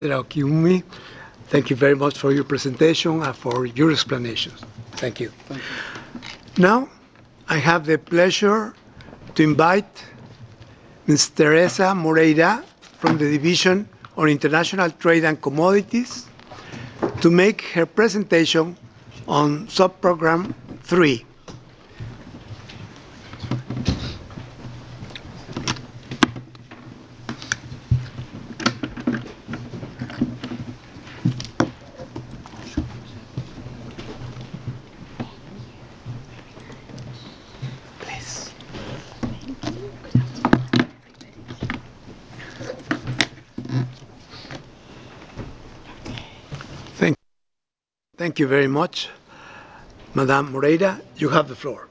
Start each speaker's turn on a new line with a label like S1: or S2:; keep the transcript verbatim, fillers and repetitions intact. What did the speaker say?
S1: Kiumi, thank you very much for your presentation and for your explanations. Thank you.
S2: Thank you.
S1: Now, I have the pleasure to invite Miz Teresa Moreira from the Division on International Trade and Commodities to make her presentation on subprogram three. Thank, thank you very much. Madame Moreira, you have the floor.